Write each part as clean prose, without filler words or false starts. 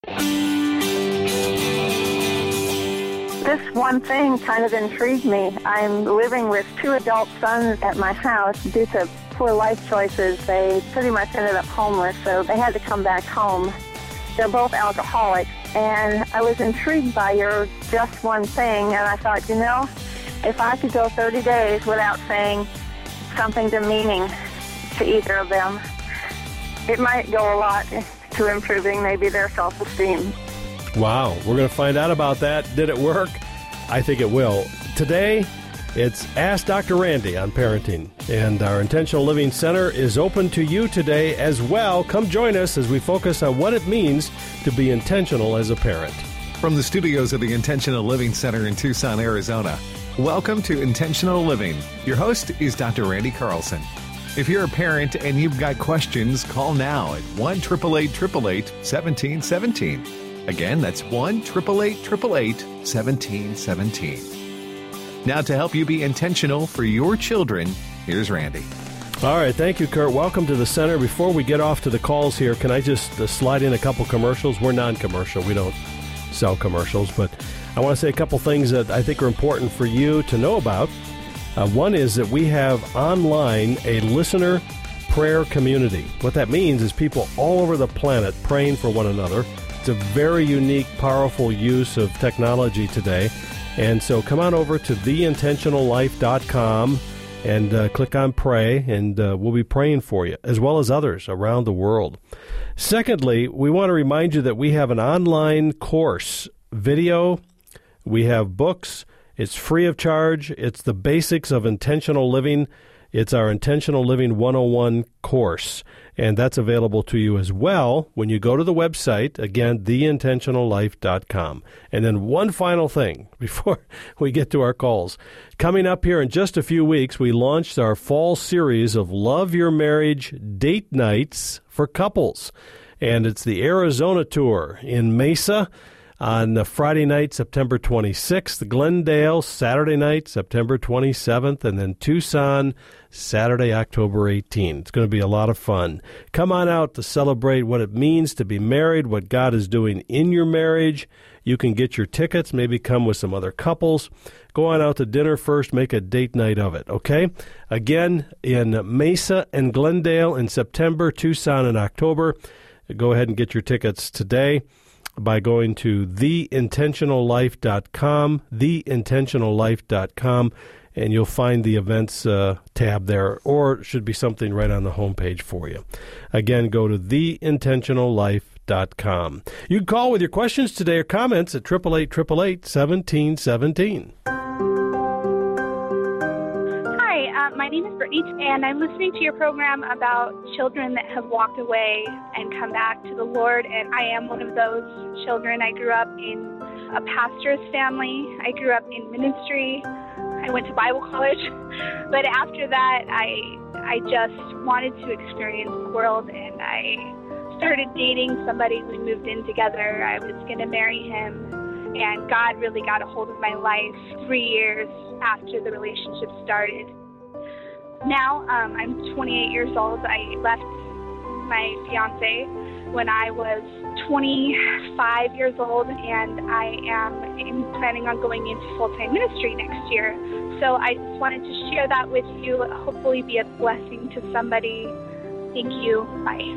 This one thing kind of intrigued me. I'm living with two adult sons at my house. Due to poor life choices, they pretty much ended up homeless, so they had to come back home. They're both alcoholics, and I was intrigued by your just one thing, and I thought, if I could go 30 days without saying something demeaning to either of them, it might go a lot to improving maybe their self-esteem. Wow, we're going to find out about that. Did it work? I think it will. Today, it's Ask Dr. Randy on parenting, and our Intentional Living Center is open to you today as well. Come join us as we focus on what it means to be intentional as a parent. From the studios of the Intentional Living Center in Tucson, Arizona, welcome to Intentional Living. Your host is Dr. Randy Carlson. If you're a parent and you've got questions, call now at 1-888-888-1717. Again, that's 1-888-888-1717. Now, to help you be intentional for your children, here's Randy. All right, thank you, Kurt. Welcome to the center. Before we get off to the calls here, can I just slide in a couple commercials? We're non-commercial. We don't sell commercials, but I want to say a couple things that I think are important for you to know about. One is that we have online a listener prayer community. What that means is people all over the planet praying for one another. It's a very unique, powerful use of technology today. And so come on over to theintentionallife.com and click on pray, and we'll be praying for you, as well as others around the world. Secondly, we want to remind you that we have an online course, video. We have books. It's free of charge. It's the basics of intentional living. It's our Intentional Living 101 course, and that's available to you as well when you go to the website, again, theintentionallife.com. And then one final thing before we get to our calls. Coming up here in just a few weeks, we launched our fall series of Love Your Marriage date nights for couples, and it's the Arizona tour in Mesa on the Friday night, September 26th, Glendale, Saturday night, September 27th, and then Tucson, Saturday, October 18th. It's going to be a lot of fun. Come on out to celebrate what it means to be married, what God is doing in your marriage. You can get your tickets, maybe come with some other couples. Go on out to dinner first, make a date night of it, okay? Again, in Mesa and Glendale in September, Tucson in October. Go ahead and get your tickets today by going to theintentionallife.com, theintentionallife.com, and you'll find the events tab there, or it should be something right on the homepage for you. Again, go to theintentionallife.com. You can call with your questions today or comments at 888-888-1717. My name is Brittany, and I'm listening to your program about children that have walked away and come back to the Lord, and I am one of those children. I grew up in a pastor's family. I grew up in ministry. I went to Bible college, but after that, I just wanted to experience the world, and I started dating somebody. We moved in together. I was going to marry him, and God really got a hold of my life 3 years after the relationship started. Now, I'm 28 years old. I left my fiancé when I was 25 years old, and I am planning on going into full-time ministry next year. So I just wanted to share that with you, hopefully be a blessing to somebody. Thank you. Bye.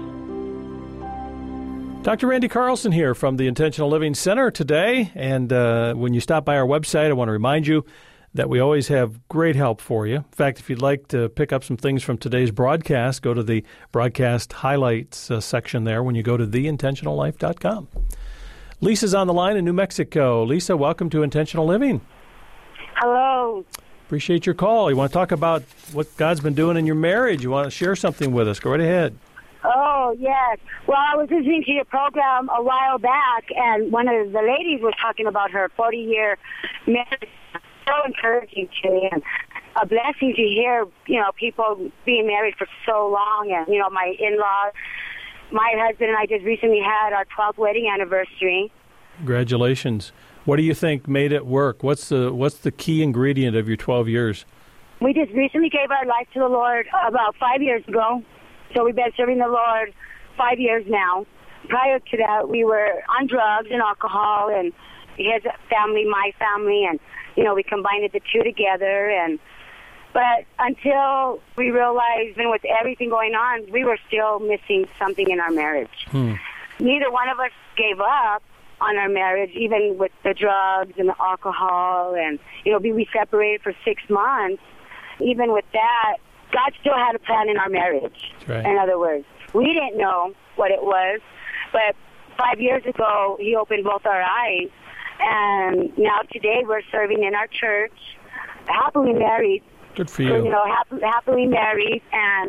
Dr. Randy Carlson here from the Intentional Living Center today, and when you stop by our website, I want to remind you that we always have great help for you. In fact, if you'd like to pick up some things from today's broadcast, go to the broadcast highlights section there when you go to theintentionallife.com. Lisa's on the line in New Mexico. Lisa, welcome to Intentional Living. Hello. Appreciate your call. You want to talk about what God's been doing in your marriage? You want to share something with us? Go right ahead. Oh, yes. Well, I was listening to your program a while back, and one of the ladies was talking about her 40-year marriage. So encouraging to me, and a blessing to hear, people being married for so long. And, my in-laws, my husband and I just recently had our 12th wedding anniversary. Congratulations. What do you think made it work? What's the key ingredient of your 12 years? We just recently gave our life to the Lord about 5 years ago. So we've been serving the Lord 5 years now. prior to that, we were on drugs and alcohol, and his family, my family, and, we combined the two together. But until we realized, and with everything going on, we were still missing something in our marriage. Neither one of us gave up on our marriage, even with the drugs and the alcohol, and, we separated for 6 months. Even with that, God still had a plan in our marriage. Right. In other words, we didn't know what it was, but 5 years ago, he opened both our eyes, and now today we're serving in our church, happily married. Good for you. Happily married, and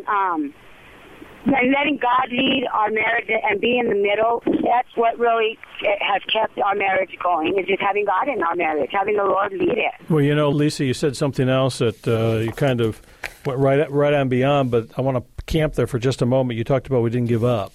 letting God lead our marriage and be in the middle, that's what really has kept our marriage going, is just having God in our marriage, having the Lord lead it. Well, Lisa, you said something else that you kind of went right on beyond, but I want to camp there for just a moment. You talked about we didn't give up.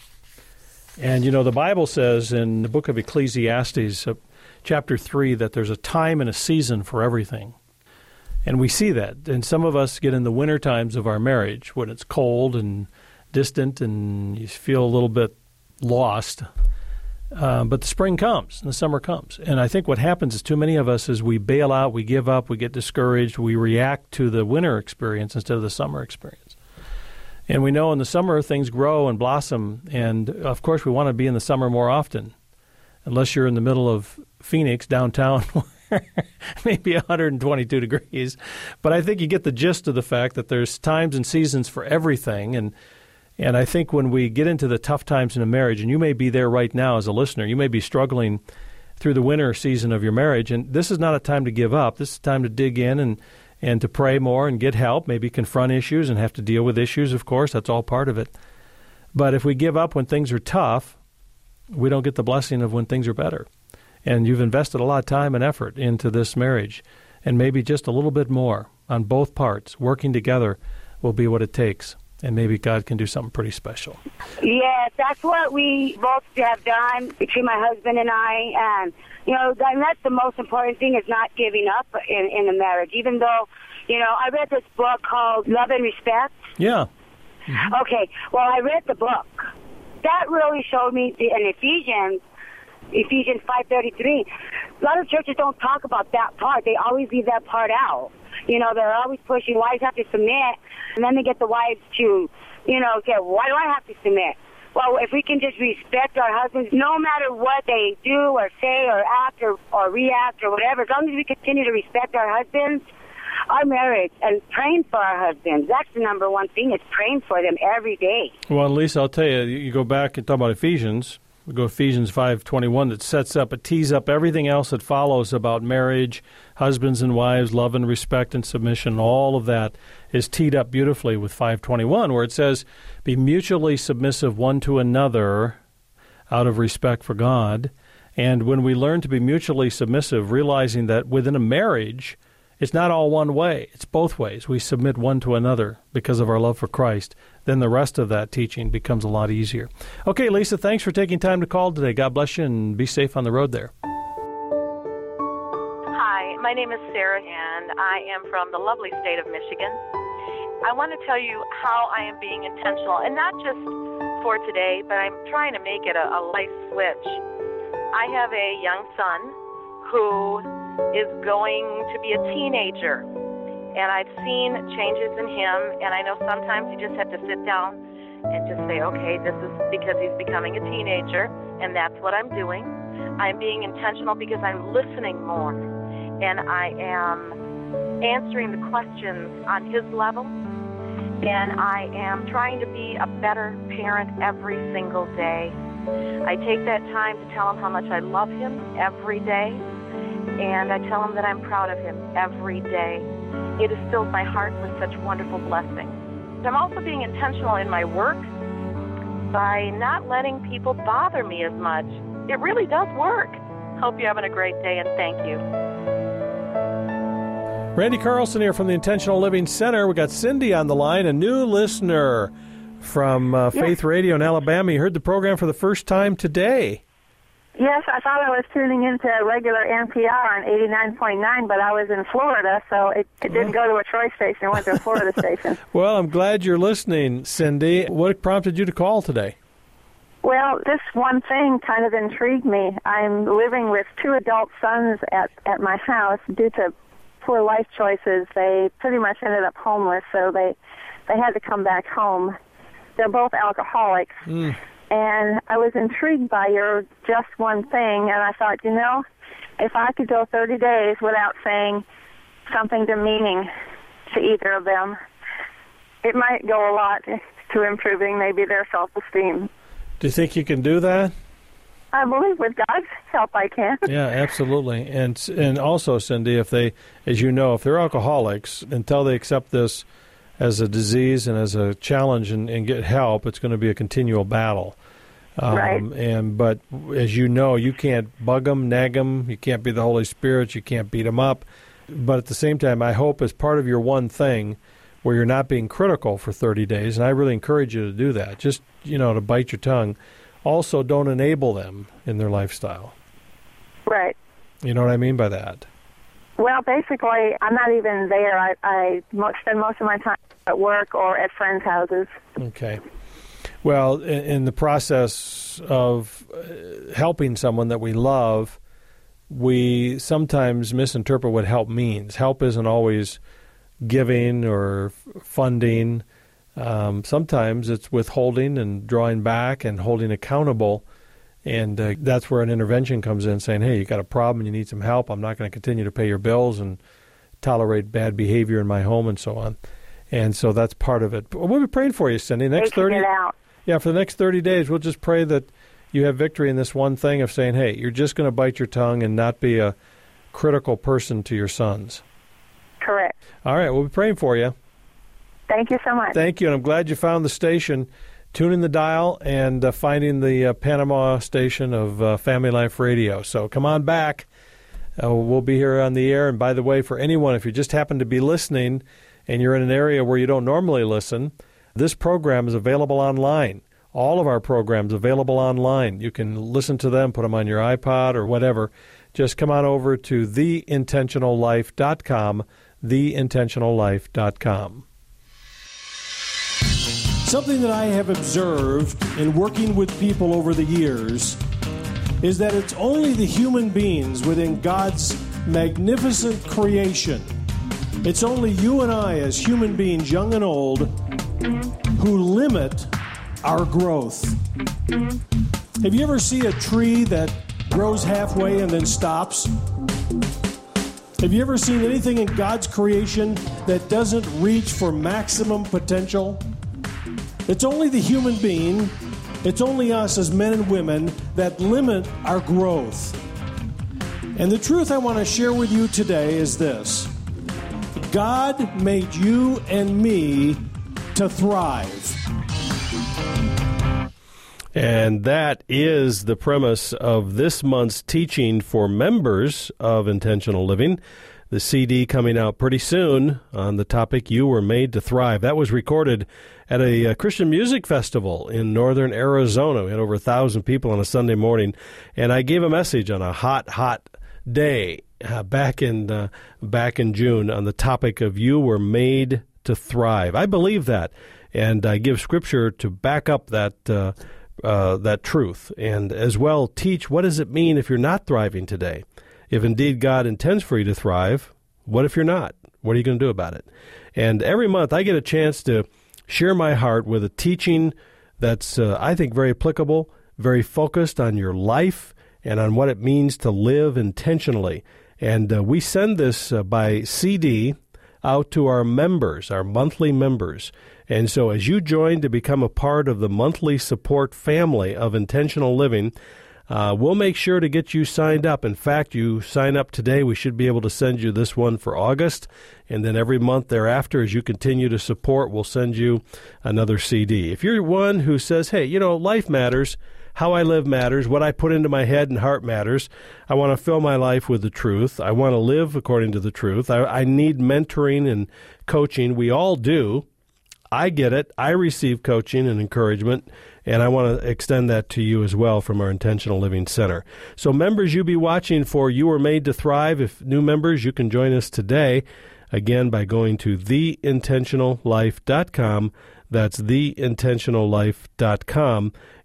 And, the Bible says in the book of Ecclesiastes, chapter 3, that there's a time and a season for everything. And we see that. And some of us get in the winter times of our marriage when it's cold and distant and you feel a little bit lost. But the spring comes and the summer comes. And I think what happens is too many of us is we bail out, we give up, we get discouraged, we react to the winter experience instead of the summer experience. And we know in the summer things grow and blossom. And, of course, we want to be in the summer more often, unless you're in the middle of Phoenix, downtown, maybe 122 degrees. But I think you get the gist of the fact that there's times and seasons for everything. And I think when we get into the tough times in a marriage, and you may be there right now as a listener, you may be struggling through the winter season of your marriage, and this is not a time to give up. This is a time to dig in and to pray more and get help, maybe confront issues and have to deal with issues, of course. That's all part of it. But if we give up when things are tough, we don't get the blessing of when things are better. And you've invested a lot of time and effort into this marriage, and maybe just a little bit more on both parts. Working together will be what it takes, and maybe God can do something pretty special. Yes, that's what we both have done between my husband and I, and that's the most important thing, is not giving up in the marriage. Even though, I read this book called Love and Respect. Yeah. Mm-hmm. Okay, well, I read the book. That really showed me in Ephesians 5:33. A lot of churches don't talk about that part. They always leave that part out. They're always pushing wives have to submit, and then they get the wives to, say, why do I have to submit? Well, if we can just respect our husbands, no matter what they do or say or act or react or whatever, as long as we continue to respect our husbands, our marriage, and praying for our husbands, that's the number one thing, is praying for them every day. Well, Lisa, I'll tell you, you go back and talk about Ephesians. We go Ephesians 5:21, that tees up everything else that follows about marriage, husbands and wives, love and respect and submission. All of that is teed up beautifully with 5:21, where it says, be mutually submissive one to another out of respect for God. And when we learn to be mutually submissive, realizing that within a marriage, it's not all one way. It's both ways. We submit one to another because of our love for Christ. Then the rest of that teaching becomes a lot easier. Okay, Lisa, thanks for taking time to call today. God bless you, and be safe on the road there. Hi, my name is Sarah, and I am from the lovely state of Michigan. I want to tell you how I am being intentional, and not just for today, but I'm trying to make it a life switch. I have a young son who is going to be a teenager, and I've seen changes in him, and I know sometimes you just have to sit down and just say, okay, this is because he's becoming a teenager, and that's what I'm doing. I'm being intentional because I'm listening more, and I am answering the questions on his level, and I am trying to be a better parent every single day. I take that time to tell him how much I love him every day, and I tell him that I'm proud of him every day. It has filled my heart with such wonderful blessings. I'm also being intentional in my work by not letting people bother me as much. It really does work. Hope you're having a great day, and thank you. Randy Carlson here from the Intentional Living Center. We got Cindy on the line, a new listener from Faith Radio in Alabama. You heard the program for the first time today. Yes, I thought I was tuning into regular NPR on 89.9, but I was in Florida, so it didn't go to a Troy station. It went to a Florida station. Well, I'm glad you're listening, Cindy. What prompted you to call today? Well, this one thing kind of intrigued me. I'm living with 2 adult sons at my house. Due to poor life choices, they pretty much ended up homeless, so they had to come back home. They're both alcoholics. And I was intrigued by your just one thing, and I thought, if I could go 30 days without saying something demeaning to either of them, it might go a lot to improving maybe their self-esteem. Do you think you can do that? I believe with God's help I can. Yeah, absolutely. And also, Cindy, if they, as you know, if they're alcoholics, until they accept this as a disease and as a challenge and get help, it's going to be a continual battle. Right. But as you know, you can't bug them, nag them. You can't be the Holy Spirit. You can't beat them up. But at the same time, I hope as part of your one thing where you're not being critical for 30 days, and I really encourage you to do that, just, to bite your tongue. Also, don't enable them in their lifestyle. Right. You know what I mean by that? Well, basically, I'm not even there. I spend most of my time at work or at friends' houses. Okay. Well, in the process of helping someone that we love, we sometimes misinterpret what help means. Help isn't always giving or funding. Sometimes it's withholding and drawing back and holding accountable. And that's where an intervention comes in, saying, hey, you got a problem, you need some help. I'm not going to continue to pay your bills and tolerate bad behavior in my home and so on. And so that's part of it. We'll be praying for you, Cindy. Taking it out. Yeah, for the next 30 days, we'll just pray that you have victory in this one thing of saying, hey, you're just going to bite your tongue and not be a critical person to your sons. Correct. All right, we'll be praying for you. Thank you so much. Thank you, and I'm glad you found the station. Tuning the dial and finding the Panama station of Family Life Radio. So come on back. We'll be here on the air. And by the way, for anyone, if you just happen to be listening and you're in an area where you don't normally listen, this program is available online. All of our programs available online. You can listen to them, put them on your iPod or whatever. Just come on over to theintentionallife.com, theintentionallife.com. Something that I have observed in working with people over the years is that it's only the human beings within God's magnificent creation. It's only you and I as human beings, young and old, who limit our growth. Have you ever seen a tree that grows halfway and then stops? Have you ever seen anything in God's creation that doesn't reach for maximum potential? It's only the human being, it's only us as men and women that limit our growth. And the truth I want to share with you today is this. God made you and me to thrive. And that is the premise of this month's teaching for members of Intentional Living. The CD coming out pretty soon on the topic, You Were Made to Thrive. That was recorded at a Christian music festival in northern Arizona. We had over 1,000 people on a Sunday morning. And I gave a message on a hot day back in June on the topic of You Were Made to Thrive. I believe that. And I give Scripture to back up that truth, and as well teach what does it mean if you're not thriving today. If indeed God intends for you to thrive, what if you're not? What are you going to do about it? And every month I get a chance to share my heart with a teaching that's, I think, very applicable, very focused on your life and on what it means to live intentionally. And we send this by CD out to our members, our monthly members. And so as you join to become a part of the monthly support family of Intentional Living, we'll make sure to get you signed up. In fact, you sign up today, we should be able to send you this one for August. And then every month thereafter, as you continue to support, we'll send you another CD. If you're one who says, hey, life matters, how I live matters, what I put into my head and heart matters, I want to fill my life with the truth, I want to live according to the truth, I need mentoring and coaching, we all do. I get it. I receive coaching and encouragement, and I want to extend that to you as well from our Intentional Living Center. So members, you be watching for You Were Made to Thrive. If new members, you can join us today, again, by going to theintentionallife.com. That's theintentionallife.com.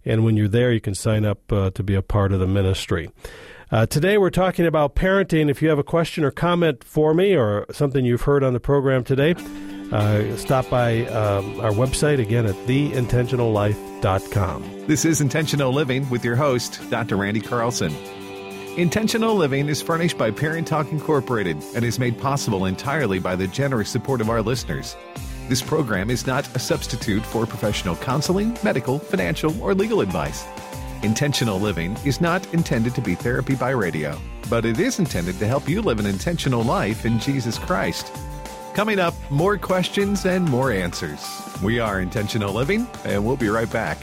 And when you're there, you can sign up to be a part of the ministry. Today we're talking about parenting. If you have a question or comment for me or something you've heard on the program today, stop by our website again at theintentionallife.com. This is Intentional Living with your host, Dr. Randy Carlson. Intentional Living is furnished by Parent Talk Incorporated and is made possible entirely by the generous support of our listeners. This program is not a substitute for professional counseling, medical, financial, or legal advice. Intentional Living is not intended to be therapy by radio, but it is intended to help you live an intentional life in Jesus Christ. Coming up, more questions and more answers. We are Intentional Living, and we'll be right back.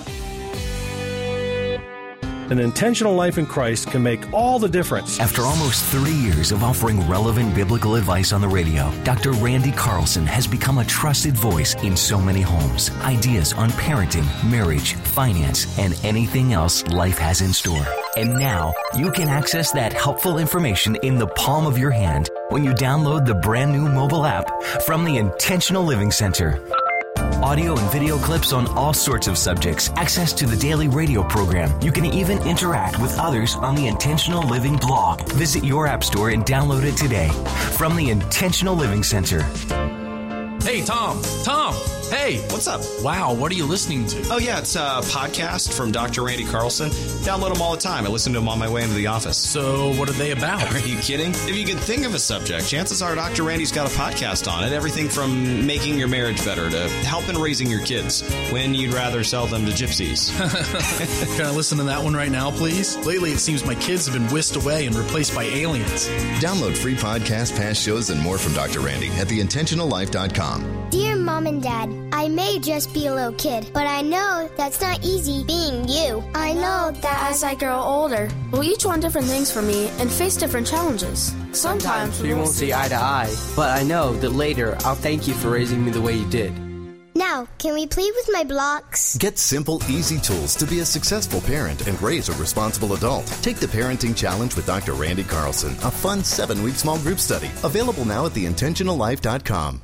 An intentional life in Christ can make all the difference. After almost 30 years of offering relevant biblical advice on the radio, Dr. Randy Carlson has become a trusted voice in so many homes. Ideas on parenting, marriage, finance, and anything else life has in store. And now, you can access that helpful information in the palm of your hand when you download the brand new mobile app from the Intentional Living Center. Audio and video clips on all sorts of subjects, access to the daily radio program. You can even interact with others on the Intentional Living blog. Visit your app store and download it today from the Intentional Living Center. Hey, Tom, hey. What's up? Wow, what are you listening to? Oh, yeah, it's a podcast from Dr. Randy Carlson. Download them all the time. I listen to them on my way into the office. So what are they about? Are you kidding? If you can think of a subject, chances are Dr. Randy's got a podcast on it. Everything from making your marriage better to helping raising your kids when you'd rather sell them to gypsies. Can I listen to that one right now, please? Lately, it seems my kids have been whisked away and replaced by aliens. Download free podcasts, past shows, and more from Dr. Randy at theintentionallife.com. Dear Mom and Dad, I may just be a little kid, but I know that's not easy being you. I know that as I grow older, we'll each want different things from me and face different challenges. Sometimes we won't see eye to eye, but I know that later I'll thank you for raising me the way you did. Now, can we play with my blocks? Get simple, easy tools to be a successful parent and raise a responsible adult. Take the Parenting Challenge with Dr. Randy Carlson, a fun 7-week small group study. Available now at theintentionallife.com.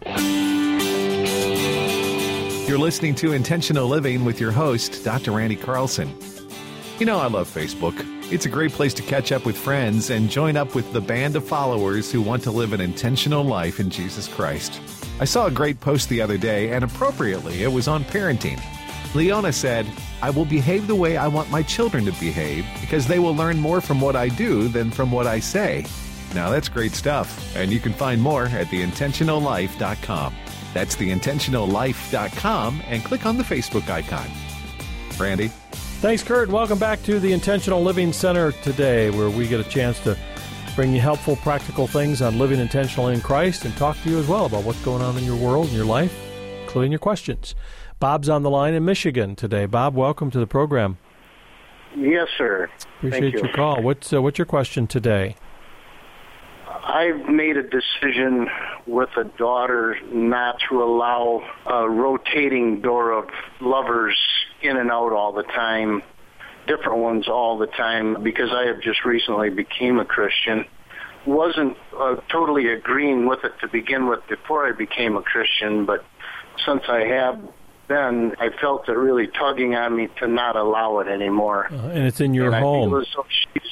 You're listening to Intentional Living with your host, Dr. Randy Carlson. You know, I love Facebook. It's a great place to catch up with friends and join up with the band of followers who want to live an intentional life in Jesus Christ. I saw a great post the other day, and appropriately, it was on parenting. Leona said, "I will behave the way I want my children to behave because they will learn more from what I do than from what I say." Now, that's great stuff, and you can find more at theintentionallife.com. That's theintentionallife.com, and click on the Facebook icon. Randy? Thanks, Kurt. Welcome back to the Intentional Living Center today, where we get a chance to bring you helpful, practical things on living intentionally in Christ and talk to you as well about what's going on in your world and your life, including your questions. Bob's on the line in Michigan today. Bob, welcome to the program. Yes, sir. Appreciate your call. What's your question today? I've made a decision with a daughter not to allow a rotating door of lovers in and out all the time, different ones all the time, because I have just recently became a Christian. Wasn't totally agreeing with it to begin with before I became a Christian, but since I have been, I felt it really tugging on me to not allow it anymore. And it's in your home. I feel as though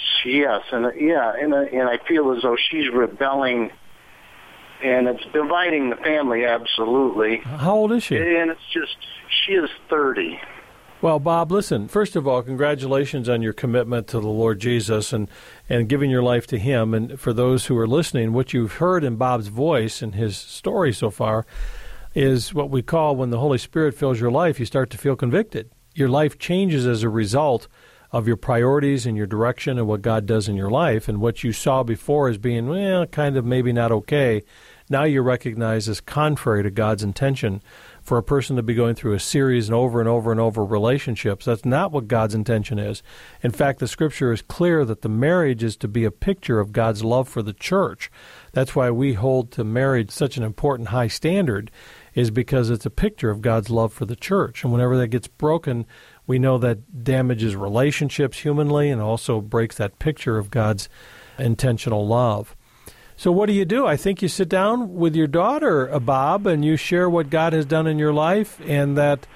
and I feel as though she's rebelling, and it's dividing the family, absolutely. How old is she? And it's just, she is 30. Well, Bob, listen, first of all, congratulations on your commitment to the Lord Jesus and giving your life to Him. And for those who are listening, what you've heard in Bob's voice and his story so far is what we call, when the Holy Spirit fills your life, you start to feel convicted. Your life changes as a result of your priorities and your direction and what God does in your life. And what you saw before as being, well, kind of maybe not okay, now you recognize as contrary to God's intention for a person to be going through a series and over and over and over relationships. That's not what God's intention is. In fact, the Scripture is clear that the marriage is to be a picture of God's love for the church. That's why we hold to marriage such an important high standard, is because it's a picture of God's love for the church. And whenever that gets broken, we know that damages relationships humanly and also breaks that picture of God's intentional love. So what do? I think you sit down with your daughter, Bob, and you share what God has done in your life, and that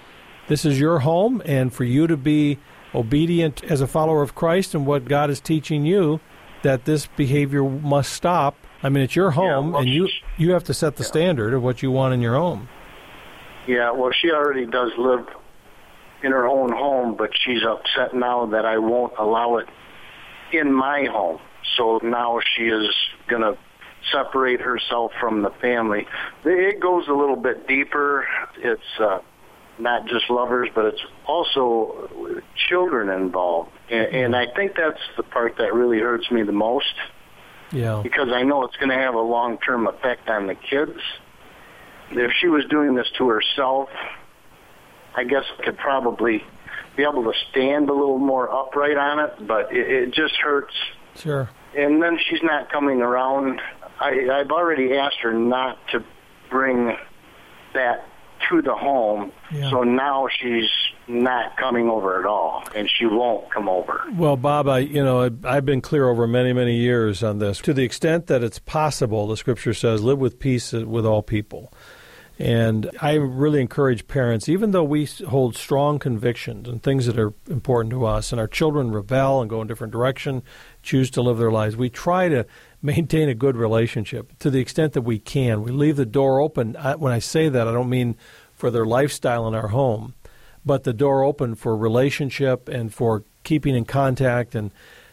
This is your home, and for you to be obedient as a follower of Christ and what God is teaching you, that this behavior must stop. I mean, it's your home, and you have to set the standard of what you want in your home. Yeah, well, she already does live in her own home, but she's upset now that I won't allow it in my home. So now she is going to separate herself from the family. It goes a little bit deeper. It's not just lovers, but it's also children involved. And I think that's the part that really hurts me the most. Yeah. Because I know it's going to have a long-term effect on the kids. If she was doing this to herself, I guess I could probably be able to stand a little more upright on it, but it just hurts. Sure. And then she's not coming around. I've already asked her not to bring that to the home, so now she's not coming over at all, and she won't come over. Well, Bob, I've been clear over many, many years on this. To the extent that it's possible, the Scripture says, live with peace with all people. And I really encourage parents, even though we hold strong convictions and things that are important to us, and our children rebel and go in a different direction, choose to live their lives, we try to maintain a good relationship to the extent that we can. We leave the door open. When I say that, I don't mean for their lifestyle in our home, but the door open for relationship and for keeping in contact and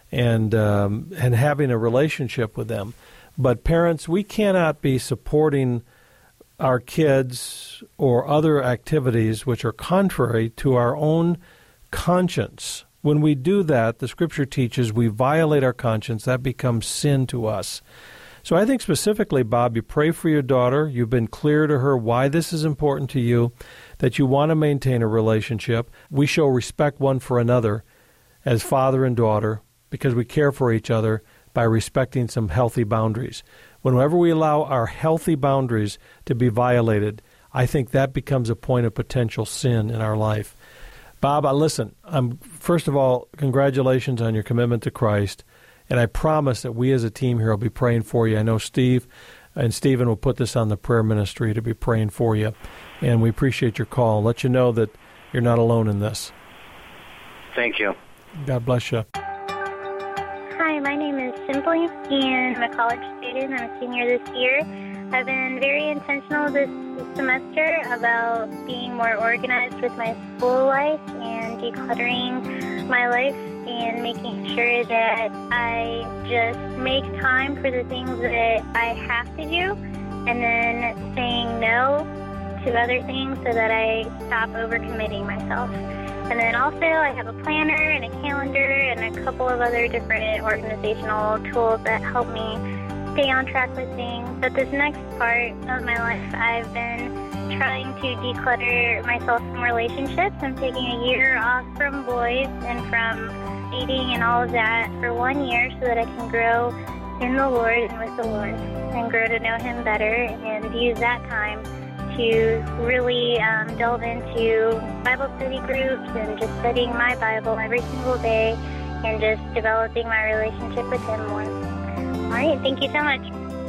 having a relationship with them. But parents, we cannot be supporting our kids or other activities which are contrary to our own conscience. When we do that, the Scripture teaches we violate our conscience. That becomes sin to us. So I think specifically, Bob, you pray for your daughter. You've been clear to her why this is important to you, that you want to maintain a relationship. We show respect one for another as father and daughter because we care for each other by respecting some healthy boundaries. Whenever we allow our healthy boundaries to be violated, I think that becomes a point of potential sin in our life. Bob, listen, first of all, congratulations on your commitment to Christ, and I promise that we as a team here will be praying for you. I know Steve and Stephen will put this on the prayer ministry to be praying for you, and we appreciate your call. Let you know that you're not alone in this. Thank you. God bless you. Hi, my name is Simply, and I'm a college student. I'm a senior this year. I've been very intentional this semester about being more organized with my school life and decluttering my life and making sure that I just make time for the things that I have to do and then saying no to other things so that I stop overcommitting myself. And then also I have a planner and a calendar and a couple of other different organizational tools that help me stay on track with things. But this next part of my life, I've been trying to declutter myself from relationships. I'm taking a year off from boys and from dating and all of that for 1 year so that I can grow in the Lord and with the Lord and grow to know Him better and use that time to really delve into Bible study groups and just studying my Bible every single day and just developing my relationship with Him more. All right, thank you so much.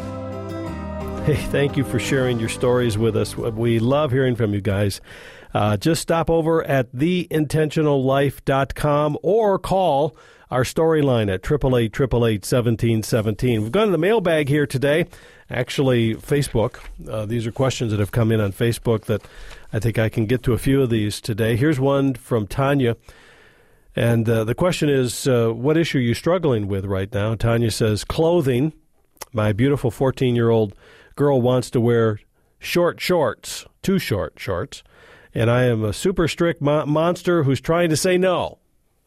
Hey, thank you for sharing your stories with us. We love hearing from you guys. Just stop over at theintentionallife.com or call our storyline at 888-888-1717. We've gone to the mailbag here today. Actually, Facebook. These are questions that have come in on Facebook that I think I can get to a few of these today. Here's one from Tanya. And the question is, what issue are you struggling with right now? Tanya says, clothing. My beautiful 14-year-old girl wants to wear short shorts, too short shorts. And I am a super strict monster who's trying to say no.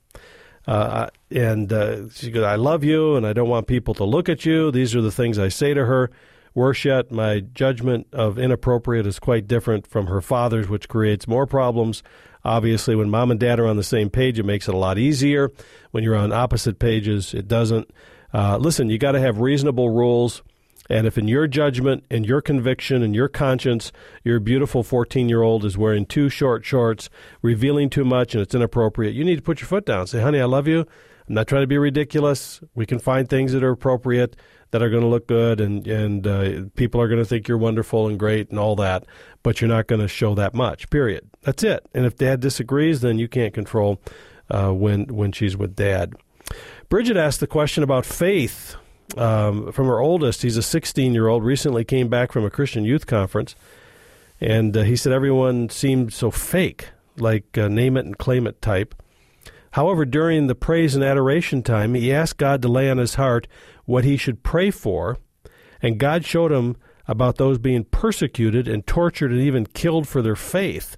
And she goes, I love you, and I don't want people to look at you. These are the things I say to her. Worse yet, my judgment of inappropriate is quite different from her father's, which creates more problems. Obviously, when mom and dad are on the same page, it makes it a lot easier. When you're on opposite pages, it doesn't. Listen, you got to have reasonable rules. And if in your judgment and your conviction and your conscience, your beautiful 14-year-old is wearing too short shorts, revealing too much, and it's inappropriate, you need to put your foot down. Say, honey, I love you. I'm not trying to be ridiculous. We can find things that are appropriate, that are going to look good, and people are going to think you're wonderful and great and all that, but you're not going to show that much, period. That's it. And if Dad disagrees, then you can't control when she's with Dad. Bridget asked the question about faith from her oldest. He's a 16-year-old, recently came back from a Christian youth conference, and he said everyone seemed so fake, like name it and claim it type. However, during the praise and adoration time, he asked God to lay on his heart what he should pray for, and God showed him about those being persecuted and tortured and even killed for their faith.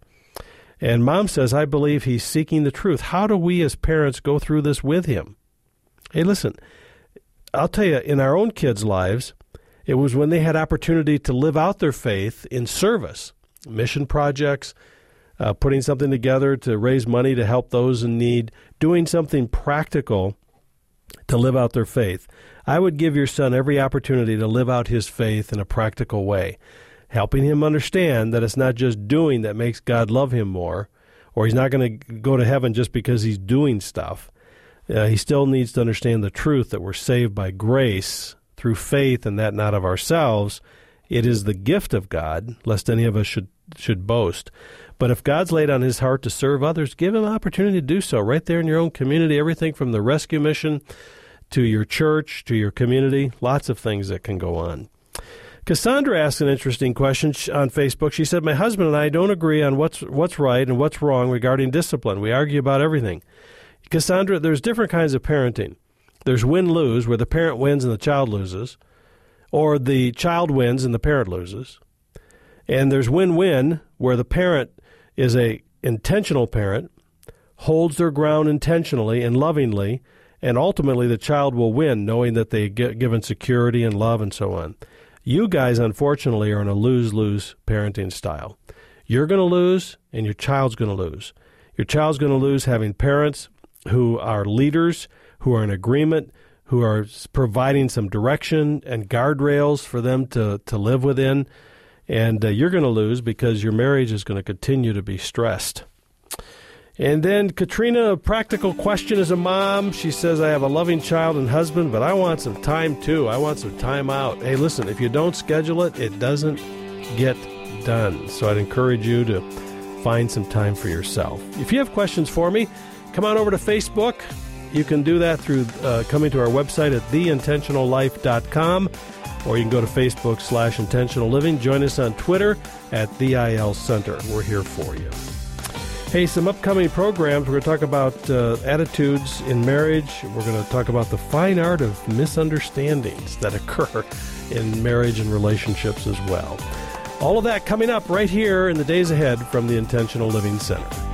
And Mom says, I believe he's seeking the truth. How do we as parents go through this with him? Hey, listen, I'll tell you, in our own kids' lives, it was when they had opportunity to live out their faith in service, mission projects, putting something together to raise money to help those in need, doing something practical to live out their faith. I would give your son every opportunity to live out his faith in a practical way, helping him understand that it's not just doing that makes God love him more, or he's not going to go to heaven just because he's doing stuff. He still needs to understand the truth that we're saved by grace through faith, and that not of ourselves. It is the gift of God, lest any of us should boast. But if God's laid on his heart to serve others, give him an opportunity to do so right there in your own community, everything from the rescue mission to your church, to your community, lots of things that can go on. Cassandra asked an interesting question on Facebook. She said, my husband and I don't agree on what's right and what's wrong regarding discipline. We argue about everything. Cassandra, there's different kinds of parenting. There's win-lose, where the parent wins and the child loses, or the child wins and the parent loses. And there's win-win, where the parent is a intentional parent, holds their ground intentionally and lovingly, and ultimately the child will win, knowing that they get given security and love and so on. You guys, unfortunately, are in a lose-lose parenting style. You're going to lose, and your child's going to lose. Your child's going to lose having parents who are leaders, who are in agreement, who are providing some direction and guardrails for them to live within. And you're going to lose because your marriage is going to continue to be stressed. And then Katrina, a practical question as a mom. She says, I have a loving child and husband, but I want some time too. I want some time out. Hey, listen, if you don't schedule it, it doesn't get done. So I'd encourage you to find some time for yourself. If you have questions for me, come on over to Facebook. You can do that through coming to our website at theintentionallife.com, or you can go to Facebook/Intentional Living. Join us on Twitter at The IL Center. We're here for you. Hey, some upcoming programs. We're going to talk about attitudes in marriage. We're going to talk about the fine art of misunderstandings that occur in marriage and relationships as well. All of that coming up right here in the days ahead from the Intentional Living Center.